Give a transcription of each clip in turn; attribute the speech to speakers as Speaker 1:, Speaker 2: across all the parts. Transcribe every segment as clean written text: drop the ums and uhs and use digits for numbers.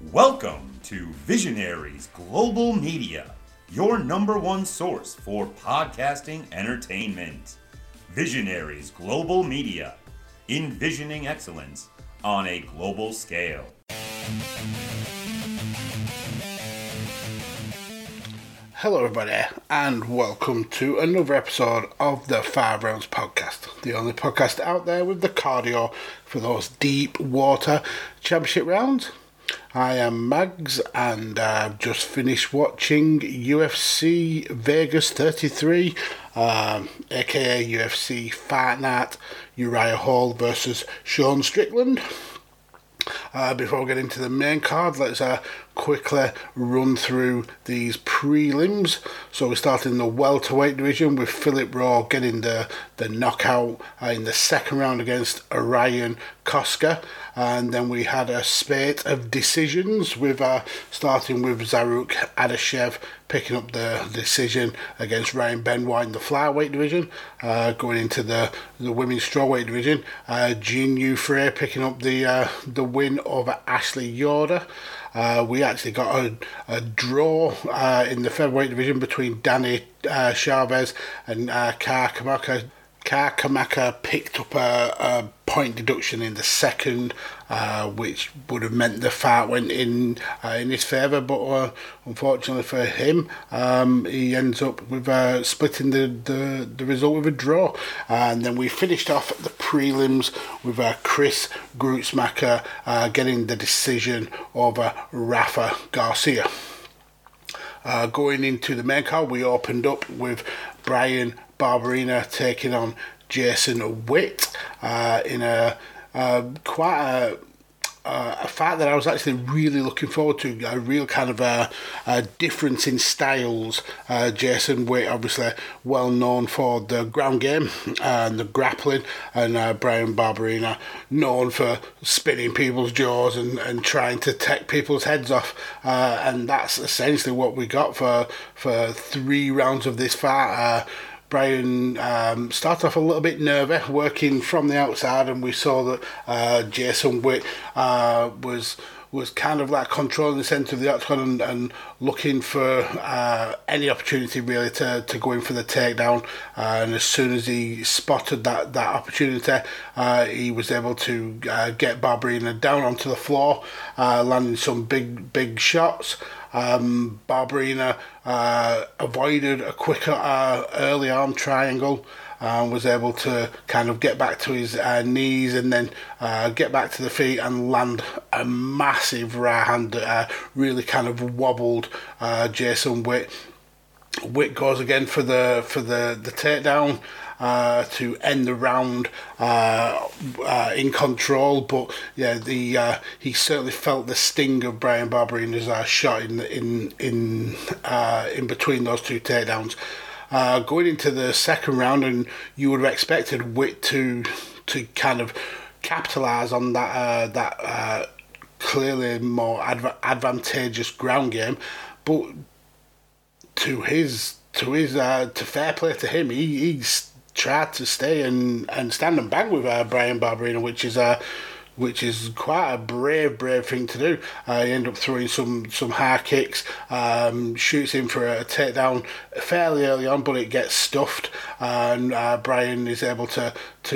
Speaker 1: Welcome to Visionaries Global Media, your number one source for podcasting entertainment. Visionaries Global Media, envisioning excellence on a global scale.
Speaker 2: Hello everybody, and welcome to another episode of the 5 Rounds Podcast, the only podcast out there with the cardio for those deep water championship rounds. I am Mags, and I've just finished watching UFC Vegas 33, aka UFC Fight Night, Uriah Hall versus Sean Strickland. Before we get into the main card, let's quickly run through these prelims. So we start in the welterweight division with Philip Rowe getting the knockout in the second round against Orion Koska. And then we had a spate of decisions with starting with Zaruk Adashev picking up the decision against Ryan Benoit in the flyweight division. Going into the women's strawweight division, Jean Frey picking up the win over Ashley Yoder. We actually got a draw in the featherweight division between Danny Chavez and Kamaka. Kamaka picked up a point deduction in the second, which would have meant the fight went in his favour, but unfortunately for him, he ends up with splitting the result with a draw. And then we finished off the prelims with Chris Gruetzemacher getting the decision over Rafa Garcia. Going into the main card, we opened up with Bryan Barberena taking on Jason Witt in a fight that I was actually really looking forward to. A real kind of a difference in styles. Jason Witt, obviously well known for the ground game and the grappling, and Bryan Barberena known for spinning people's jaws and trying to take people's heads off. And that's essentially what we got for 3 rounds of this fight. Bryan started off a little bit nervy, working from the outside, and we saw that Jason Witt was kind of like controlling the centre of the octagon and looking for any opportunity really to go in for the takedown. And as soon as he spotted that opportunity, he was able to get Barberena down onto the floor, landing some big shots. Barberena avoided a quicker early arm triangle and was able to kind of get back to his knees and then get back to the feet and land a massive right hand that really kind of wobbled Jason Witt. Witt goes again for the takedown to end the round in control, but yeah, he certainly felt the sting of Bryan Barberena's shot in between those 2 takedowns. Going into the second round, and you would have expected Witt to kind of capitalise on that clearly more advantageous ground game, but to fair play to him, he's tried to stay and stand and bang with Bryan Barberena, which is quite a brave thing to do. He ended up throwing some high kicks, shoots in for a takedown fairly early on, but it gets stuffed, and Bryan is able to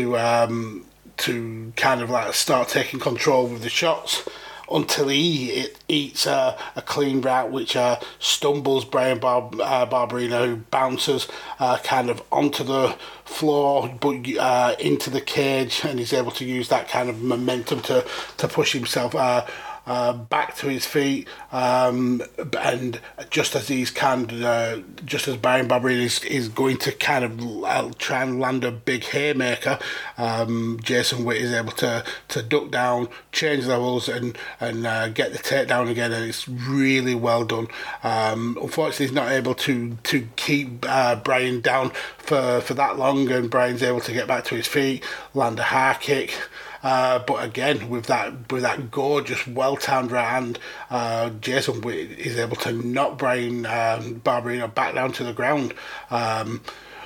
Speaker 2: kind of like start taking control with the shots until he eats a clean route, which stumbles Bryan Barberena, who bounces kind of onto the floor but into the cage, and he's able to use that kind of momentum to push himself back to his feet, and just as Bryan Barberena is going to kind of try and land a big haymaker, Jason Witt is able to duck down, change levels, and get the takedown again, and it's really well done. Unfortunately, he's not able to keep Bryan down for that long, and Bryan's able to get back to his feet, land a high kick. But again, with that gorgeous, well-timed right hand, Jason Witt is able to knock Bryan Barberena back down to the ground.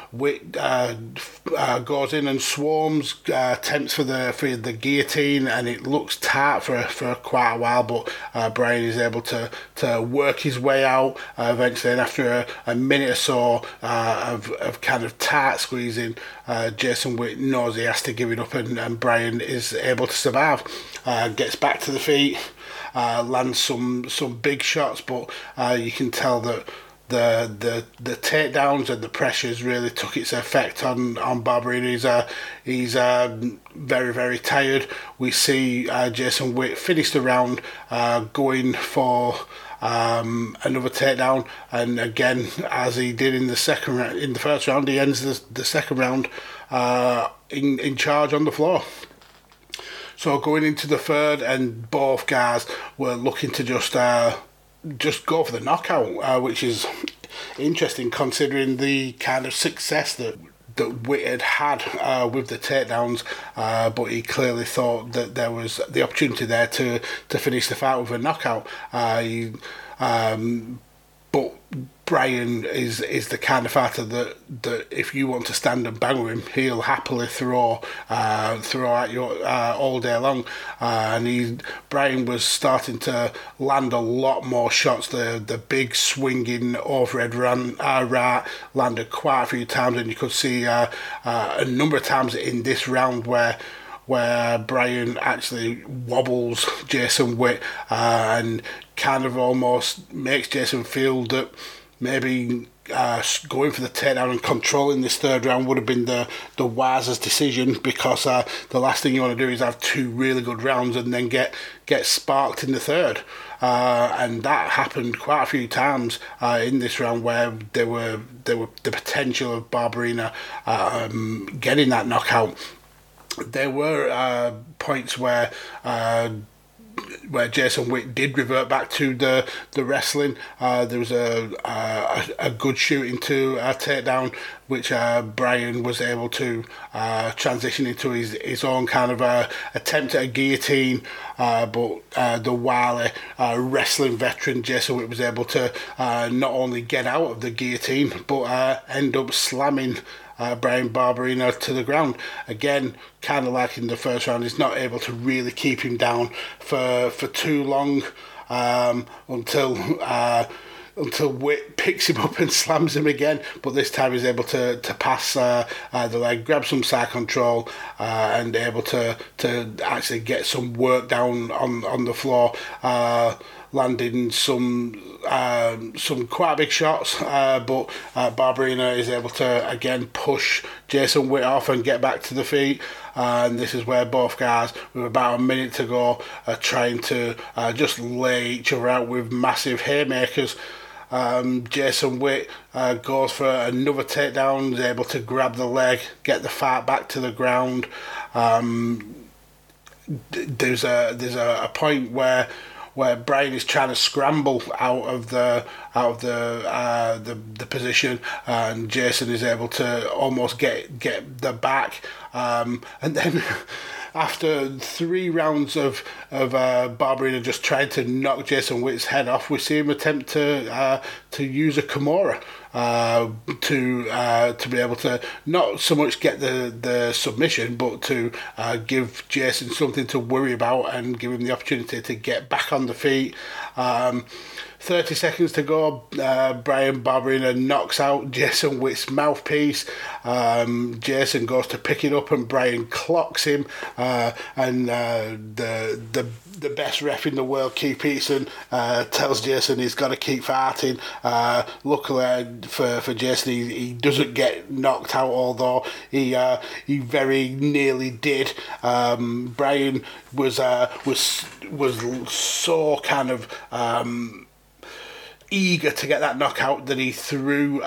Speaker 2: Witt goes in and swarms, attempts for the guillotine, and it looks tight for quite a while, but Bryan is able to work his way out eventually, and after a minute or so of kind of tight squeezing, Jason Witt knows he has to give it up, and Bryan is able to survive. Gets back to the feet, lands some big shots, but you can tell that the takedowns and the pressures really took its effect on Barberena. He's very, very tired. We see Jason Witt finish the round going for another takedown, and again, as he did in the first round, he ends the second round in charge on the floor. So going into the third, and both guys were looking to just go for the knockout, which is interesting considering the kind of success that Witt had with the takedowns, but he clearly thought that there was the opportunity there to finish the fight with a knockout. But Bryan is the kind of fighter that if you want to stand and bang with him, he'll happily throw at you all day long. Bryan was starting to land a lot more shots. The big swinging overhead right landed quite a few times, and you could see a number of times in this round where Bryan actually wobbles Jason Witt and kind of almost makes Jason feel that maybe going for the takedown and controlling this third round would have been the wisest decision, because the last thing you want to do is have two really good rounds and then get sparked in the third. And that happened quite a few times in this round, where there were the potential of Barberena getting that knockout. There were points where Jason Witt did revert back to the wrestling. There was a good shooting to a takedown, which Bryan was able to transition into his own kind of attempt at a guillotine. But the wily wrestling veteran Jason Witt was able to not only get out of the guillotine, but end up slamming Bryan Barberena to the ground. Again, kind of like in the first round, he's not able to really keep him down for too long until Witt picks him up and slams him again. But this time he's able to pass the leg, grab some side control, and able to actually get some work down on the floor, landing some quite big shots, but Barberena is able to again push Jason Witt off and get back to the feet. And this is where both guys, with about a minute to go, are trying to just lay each other out with massive haymakers. Jason Witt goes for another takedown, is able to grab the leg, get the fight back to the ground. There's a point where Bryan is trying to scramble out of the position, and Jason is able to almost get the back, and then after 3 rounds of Barberena just trying to knock Jason Witt's head off, we see him attempt to use a Kimura to be able to not so much get the submission, but to give Jason something to worry about and give him the opportunity to get back on the feet. 30 seconds to go. Bryan Barberena knocks out Jason Witt's mouthpiece. Jason goes to pick it up and Bryan clocks him. And the best ref in the world, Keith Peterson, tells Jason he's got to keep fighting. Luckily for Jason, he doesn't get knocked out, although he very nearly did. Bryan was so kind of eager to get that knockout that he threw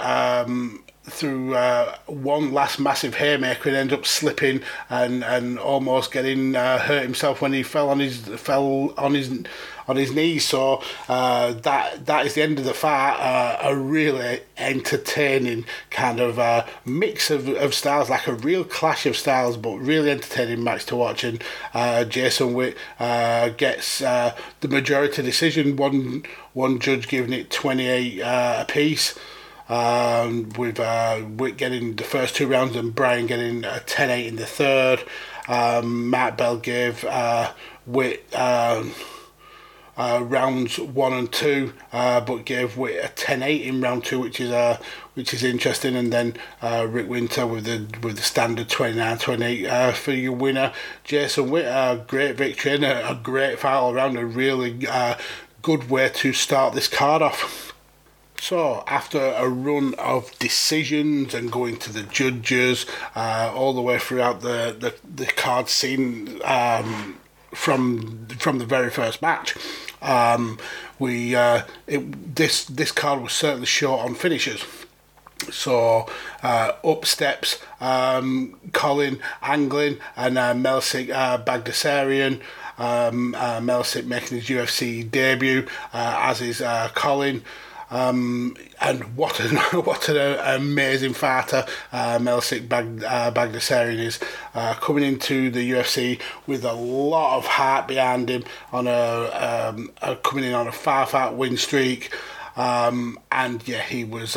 Speaker 2: one last massive haymaker and ended up slipping and almost getting hurt himself when he fell on his knees. So that is the end of the fight. A really entertaining kind of mix of styles, like a real clash of styles, but really entertaining match to watch. And Jason Witt gets the majority decision. One judge giving it 28 apiece. with Witt getting the first 2 rounds and Bryan getting a 10-8 in the third. Mark Bell gave Witt rounds 1 and 2, but gave Witt a 10-8 in round 2, which is interesting. And then Rick Winter with the standard 29-28 for your winner, Jason Witt. A great victory and a great fight all around. A really good way to start this card off. So, after a run of decisions and going to the judges all the way throughout the card scene from the very first match, this card was certainly short on finishers. So up steps Colin Anglin and Melsik Bagdasarian. Melsik making his UFC debut, as is Colin. And what an amazing fighter Melsik Bagdasarian is, coming into the UFC with a lot of heart behind him, on coming in on a 5-fight win streak, and yeah, he was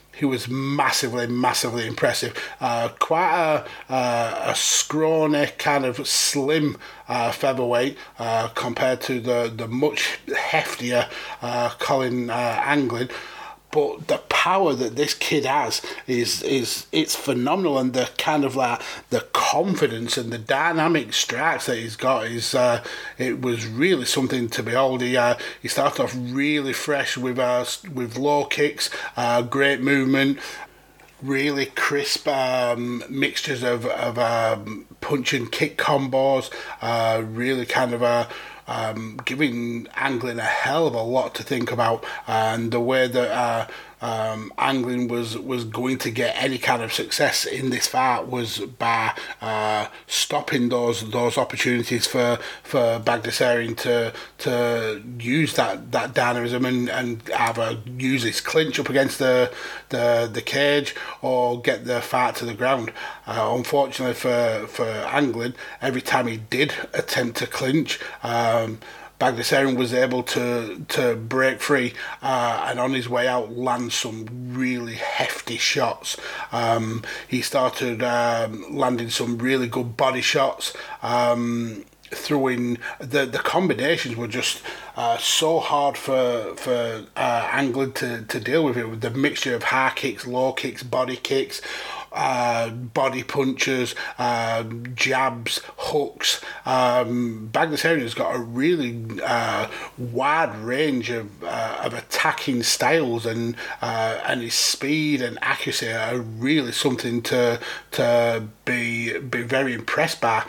Speaker 2: massively impressive. Quite a scrawny, kind of slim featherweight compared to the much heftier Colin Anglin. But the power that this kid has it's phenomenal, and the kind of like the confidence and the dynamic strikes that he's got it was really something to behold. He started off really fresh with low kicks, great movement, really crisp mixtures of punch and kick combos, really kind of giving Anglin a hell of a lot to think about, and the way that Anglin was going to get any kind of success in this fight was by stopping those opportunities for Bagdasarian to use that dynamism and either use his clinch up against the cage or get the fight to the ground. Unfortunately for Anglin, every time he did attempt to clinch, Bagdasarian was able to break free and on his way out land some really hefty shots. He started landing some really good body shots. Throwing the combinations were just so hard for Anglin to deal with it, with the mixture of high kicks, low kicks, body kicks, body punches, jabs, hooks. Bagdasarian's got a really wide range of attacking styles, and his speed and accuracy are really something to be very impressed by.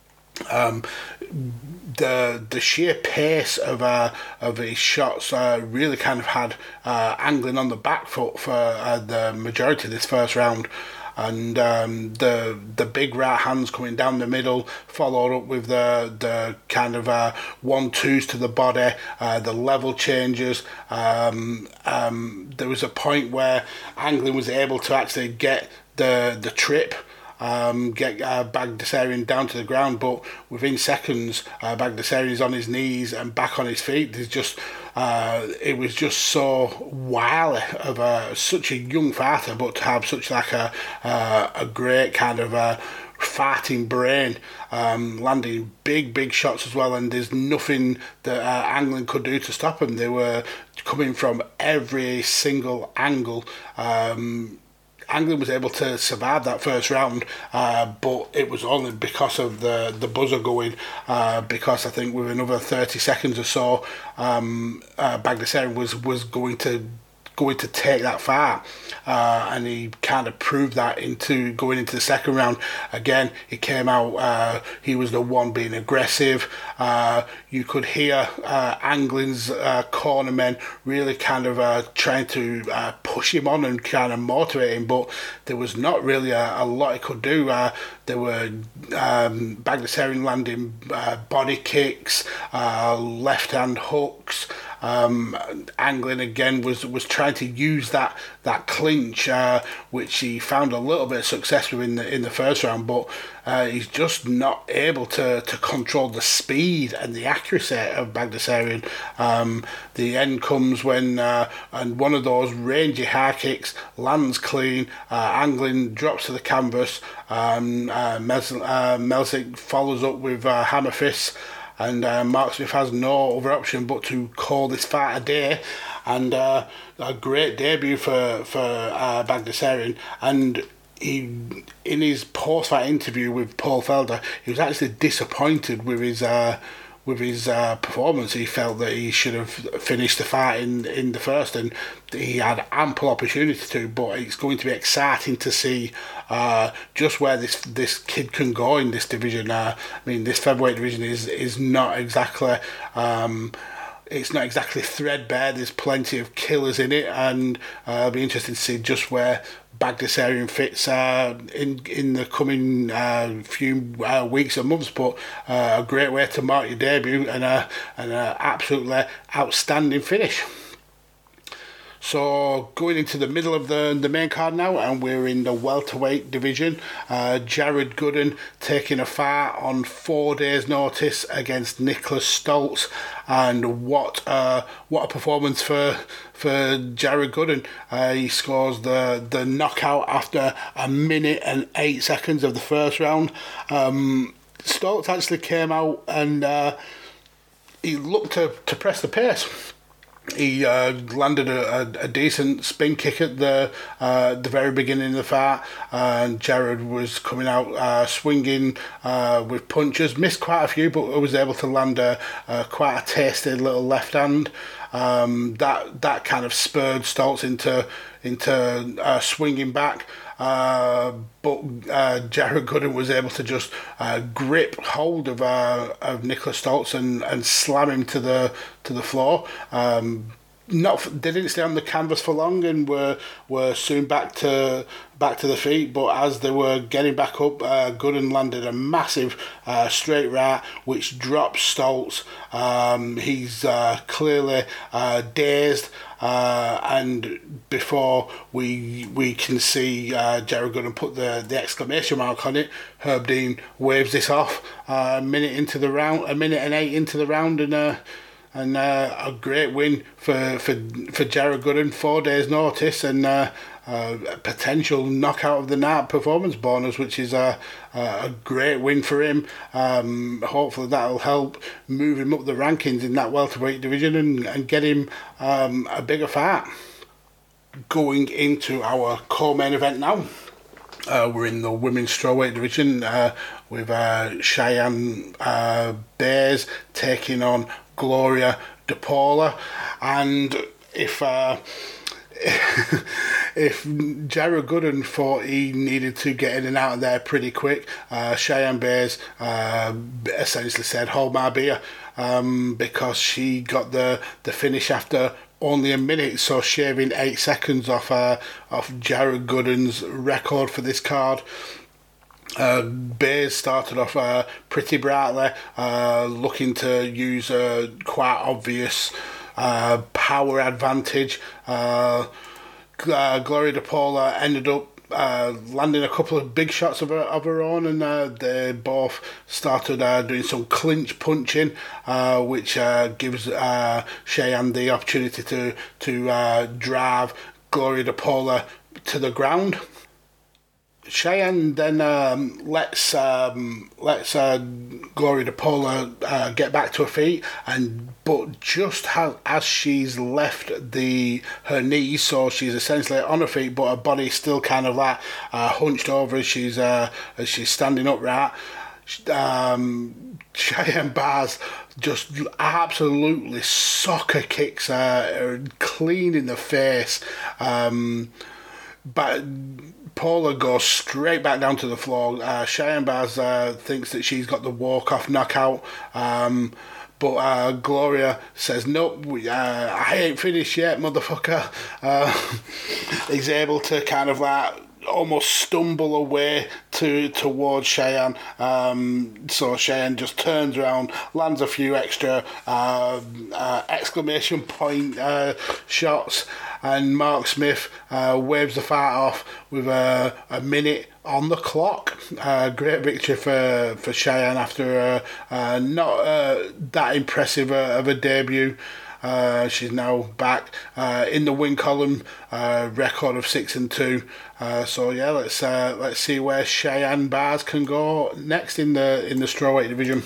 Speaker 2: The sheer pace of his shots really kind of had Anglin on the back foot for the majority of this first round. And the big right hands coming down the middle, followed up with the kind of 1-2s to the body, the level changes. There was a point where Anglin was able to actually get the trip, get Bagdasarian down to the ground, but within seconds Bagdasarian is on his knees and back on his feet. There's just it was just so wily of such a young fighter, but to have such like a great kind of fighting brain, landing big shots as well, and there's nothing that Anglin could do to stop him. They were coming from every single angle. Anglin was able to survive that first round, but it was only because of the buzzer going, because I think with another 30 seconds or so, Bagdasarian was going to take that fight, and he kind of proved that into going into the second round. Again, he came out, he was the one being aggressive. You could hear Anglin's cornermen really kind of trying to push him on and kind of motivate him, but there was not really a lot he could do. There were Bagdasarian landing body kicks, left hand hooks, Anglin again was trying to use that clinch, which he found a little bit of success with in the first round, but he's just not able to control the speed and the accuracy of Bagdasaryan. The end comes when and one of those rangy high kicks lands clean. Anglin drops to the canvas. Melzik follows up with hammer fists, and Mark Smith has no other option but to call this fight a day. And a great debut for Bagdasaryan. And he, in his post-fight interview with Paul Felder, he was actually disappointed with his performance. He felt that he should have finished the fight in the first, and he had ample opportunity to. But it's going to be exciting to see just where this kid can go in this division. I mean, this featherweight division is not exactly. It's not exactly threadbare. There's plenty of killers in it, and it'll be interesting to see just where Bagdasaryan fits in the coming few weeks and months. But a great way to mark your debut and an absolutely outstanding finish. So going into the middle of the main card now, and we're in the welterweight division. Jared Gooden taking a fight on 4 days' notice against Nicholas Stoltz, and what a performance for Jared Gooden. He scores the knockout after 1 minute and 8 seconds of the first round. Stoltz actually came out and he looked to press the pace. He landed a decent spin kick at the very beginning of the fight, and Jared was coming out swinging with punches. Missed quite a few, but was able to land quite a tasty little left hand. That kind of spurred Stoltz into swinging back. But Jared Gooden was able to just grip hold of Nicholas Stoltz and slam him to the floor. They didn't stay on the canvas for long and were soon back to the feet. But as they were getting back up, Gooden landed a massive straight right, which drops Stoltz. He's clearly dazed. And before we can see Jared Gooden put the exclamation mark on it, Herb Dean waves this off. A minute and 8 into the round, and a great win for Jared Gooden. 4 days' notice, and a potential knockout of the night performance bonus, which is a great win for him. Hopefully that'll help move him up the rankings in that welterweight division and get him a bigger fight. Going into our co-main event now. We're in the women's strawweight division with Cheyenne Bears taking on Gloria DePaula, and if Jared Gooden thought he needed to get in and out of there pretty quick, Cheyenne Bears essentially said, "Hold my beer," because she got the finish after only a minute, so shaving 8 seconds off Jared Gooden's record for this card. Bears started off pretty brightly, looking to use a quite obvious power advantage. Gloria DePaula ended up landing a couple of big shots of her own, and they both started doing some clinch punching, which gives Cheyenne the opportunity to drive Gloria DePaula to the ground. Cheyenne then lets Gloria DePaula get back to her feet, but just as she's left her knees, so she's essentially on her feet, but her body's still kind of like hunched over as she's standing upright. Cheyenne Bars just absolutely soccer kicks her clean in the face. But Paula goes straight back down to the floor. Cheyenne Bars thinks that she's got the walk-off knockout, but Gloria says, "Nope, I ain't finished yet, motherfucker." He's able to kind of like almost stumble away towards Cheyenne. So Cheyenne just turns around, lands a few extra exclamation point shots, and Mark Smith waves the fight off with a minute on the clock. Great victory for Cheyenne after not that impressive of a debut. She's now back in the win column, record of 6-2. So yeah, let's see where Cheyenne Bars can go next in the strawweight division.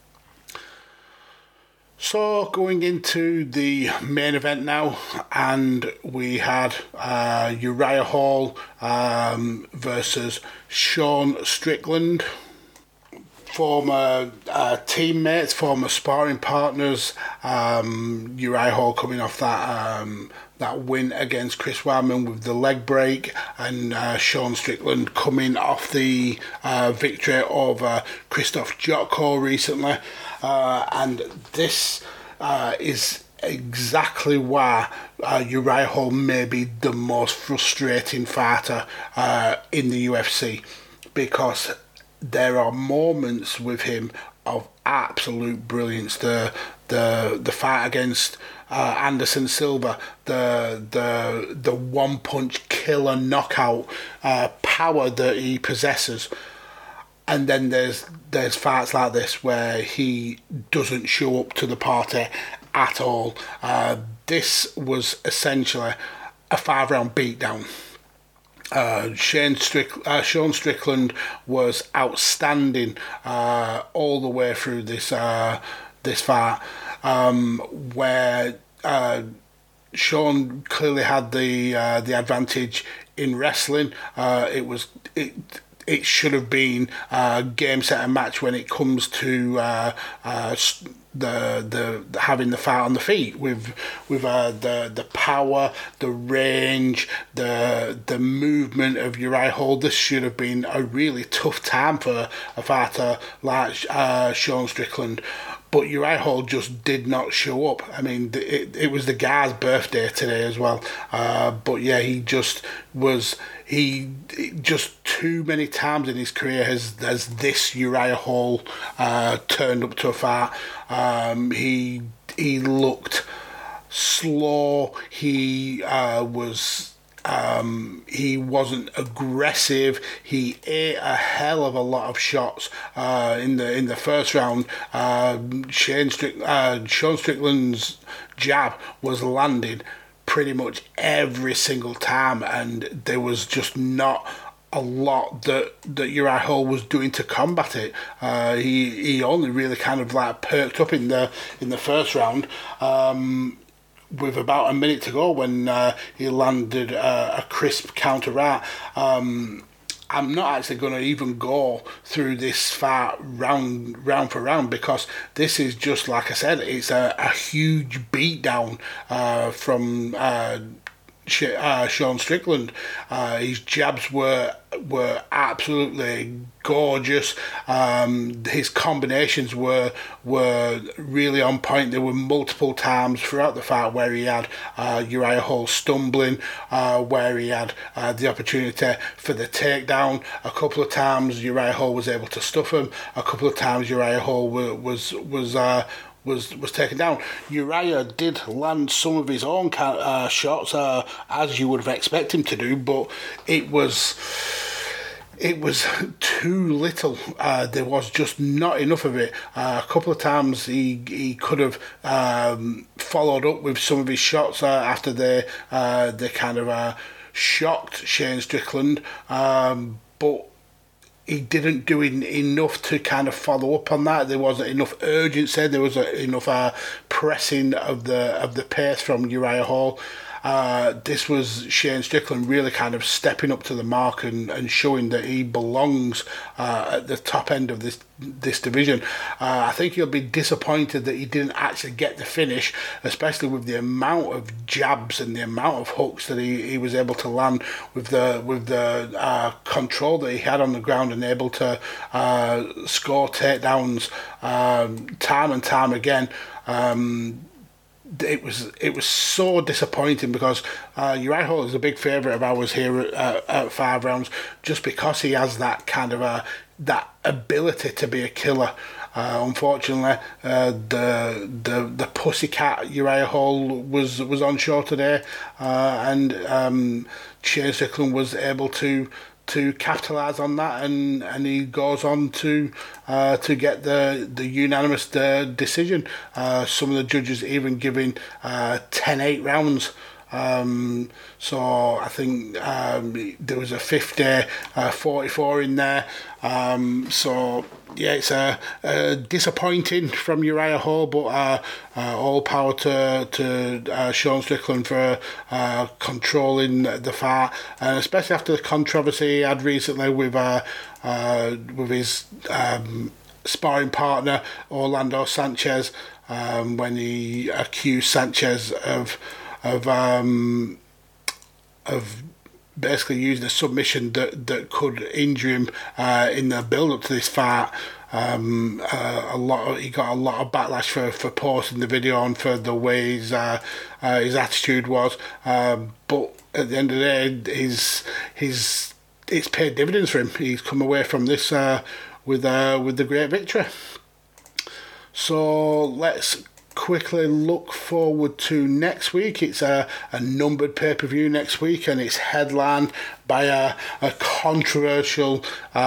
Speaker 2: So going into the main event now, and we had Uriah Hall versus Sean Strickland. Former teammates, former sparring partners. Uriah Hall coming off that win against Chris Weidman with the leg break, and Sean Strickland coming off the victory over Christoph Jotko recently. And this is exactly why Uriah Hall may be the most frustrating fighter in the UFC, because there are moments with him of absolute brilliance. The fight against Anderson Silva, the one punch killer knockout power that he possesses. And then there's fights like this where he doesn't show up to the party at all. This was essentially a 5-round beatdown. Sean Strickland was outstanding all the way through this fight, where Sean clearly had the advantage in wrestling. It should have been game, set, and match when it comes to the having the fight on the feet with the power, the range, the movement of Uriah Hall. This should have been a really tough time for a fighter like Sean Strickland. But Uriah Hall just did not show up. I mean, it was the guy's birthday today as well. But yeah, he just too many times in his career has this Uriah Hall turned up to a fight. He looked slow. He wasn't aggressive. He ate a hell of a lot of shots in the first round. Sean Strickland's jab was landing pretty much every single time, and there was just not a lot that Uriah Hall was doing to combat it. He only really kind of like perked up in the first round. With about a minute to go when he landed a crisp counter right. I'm not actually going to even go through this fight round for round, because this is just, like I said, it's a huge beatdown from Sean Strickland. His jabs were absolutely gorgeous. His combinations were really on point. There were multiple times throughout the fight where he had Uriah Hall stumbling, where he had the opportunity for the takedown. A couple of times Uriah Hall was able to stuff him. A couple of times Uriah Hall was taken down. Uriah did land some of his own shots, as you would have expected him to do, but it was too little. There was just not enough of it. A couple of times he could have followed up with some of his shots after they kind of shocked Shane Strickland, but he didn't do enough to kind of follow up on that. There wasn't enough urgency. There wasn't enough pressing of the pace from Uriah Hall. This was Shane Strickland really kind of stepping up to the mark and showing that he belongs at the top end of this division. I think he'll be disappointed that he didn't actually get the finish, especially with the amount of jabs and the amount of hooks that he was able to land, with the control that he had on the ground, and able to score takedowns time and time again. it was so disappointing because Uriah Hall is a big favourite of ours here at 5 rounds, just because he has that kind of that ability to be a killer. Unfortunately, the pussycat Uriah Hall was on show today, and Shane Strickland was able to capitalise on that, and he goes on to get the unanimous decision. Some of the judges even giving 10-8 rounds. So I think there was a 50-44 in there. So yeah, it's disappointing from Uriah Hall, but all power to Sean Strickland for controlling the fight, and especially after the controversy he had recently with his sparring partner Orlando Sanchez, when he accused Sanchez of basically using a submission that could injure him in the build up to this fight. He got a lot of backlash for posting the video and for the way his attitude was. But at the end of the day, it's paid dividends for him. He's come away from this with the great victory. So let's quickly look forward to next week. It's a numbered pay-per-view next week, and it's headlined by a controversial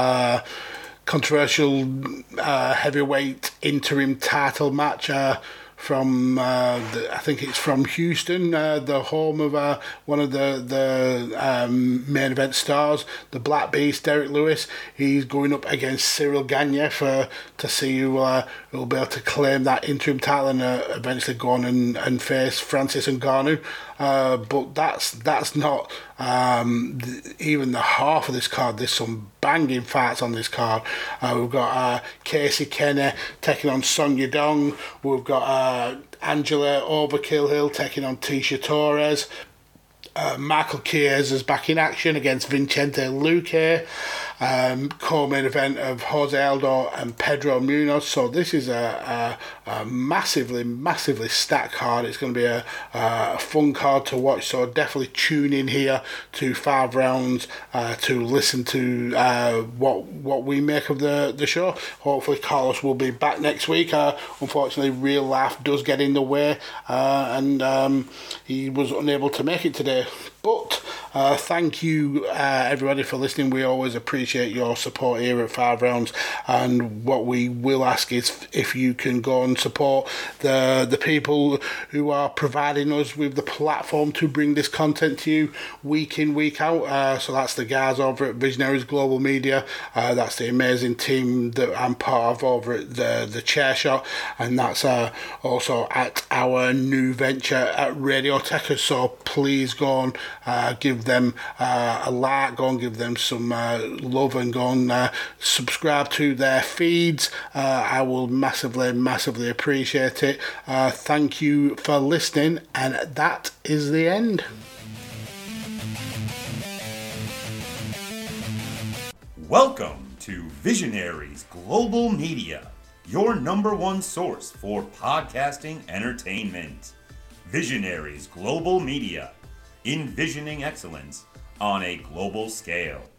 Speaker 2: heavyweight interim title match from I think it's from Houston, the home of one of the main event stars, the Black Beast, Derek Lewis. He's going up against Cyril Gagne to see who will be able to claim that interim title and eventually go on and face Francis Ngannou. But that's not even the half of this card. There's some banging fights on this card. We've got Casey Kenny taking on Song Yadong. We've got Angela Overkill Hill taking on Tisha Torres. Michael Chiesa is back in action against Vicente Luque. Co-main event of Jose Aldo and Pedro Munoz. So this is a massively stacked card. It's going to be a fun card to watch. So definitely tune in here to 5 rounds to listen to what we make of the show. Hopefully Carlos will be back next week. Unfortunately, real life does get in the way, and he was unable to make it today. But thank you everybody for listening. We always appreciate your support here at 5 rounds, and what we will ask is if you can go and support the people who are providing us with the platform to bring this content to you week in, week out. So that's the guys over at Visionaries Global Media. That's the amazing team that I'm part of over at the Chair Shot, and that's also at our new venture at Radioteca. So please go and give them a like, go and give them some love, and go and subscribe to their feeds. I will massively appreciate it. Thank you for listening, and that is the end.
Speaker 1: Welcome to Visionaries Global Media, your #1 source for podcasting entertainment. Visionaries Global Media, envisioning excellence on a global scale.